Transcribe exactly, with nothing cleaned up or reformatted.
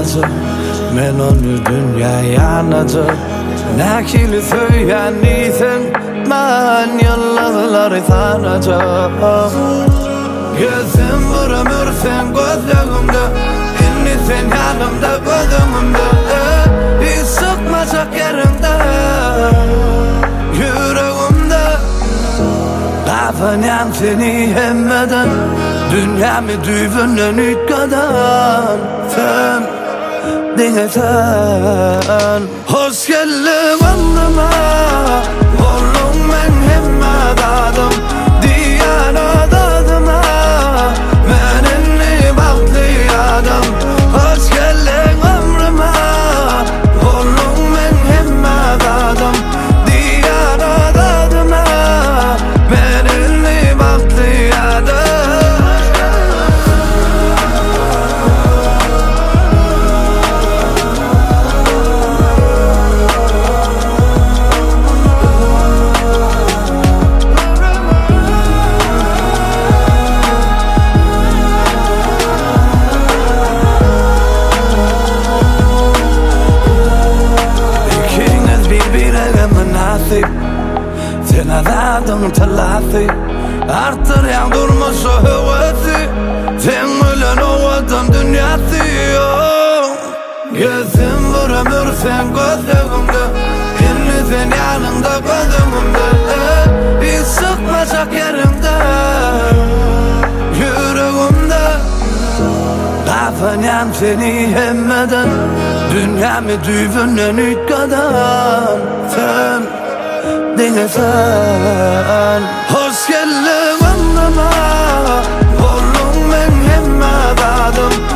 yanacak, men onu dünya yanacak. Nakili söyleyen isen man yallarları sanacak. Gözüm vuramırsan gözlerimde, inni sen yanımda gözümümde. Hiç sıkmayacak yerimde, yüreğimde. Kafanyan seni hemmeden, dünyamı düğünden ütkadan. Sen dinlesen, hoş geldin anlıma. Oğlum ben hemme dadım, diyana dadıma. Ben enli baktı adam, hoş geldin ömrüme. Oğlum ben hemme dadım, diyana dadıma. Ben enli baktı adam. Sen adadın telafi, artır yan durmuş o hevesi. Sen ölen o adam dünyası. Gözüm vuramırsan gözlerimde, inni sen yanımda gözümümde. Hiç sıkmayacak yerimde, yüreğimde. Kafanyan seni hemmeden, dünyamı düğünden ütkadan. Sen dinlesen, hoş geldin anlıma. Oğlum ben hemme dadım,